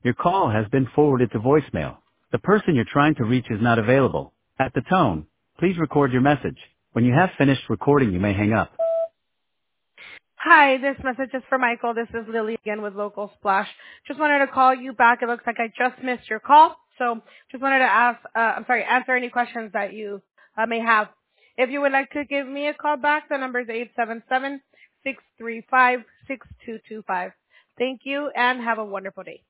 Your call has been forwarded to voicemail. The person you're trying to reach is not available. At the tone, please record your message. When you have finished recording, you may hang up. Hi, this message is for Michael. This is Lily again with Local Splash. Just wanted to call you back. It looks like I just missed your call. So just wanted to answer any questions that you may have. If you would like to give me a call back, the number is 877-635-6225. Thank you and have a wonderful day.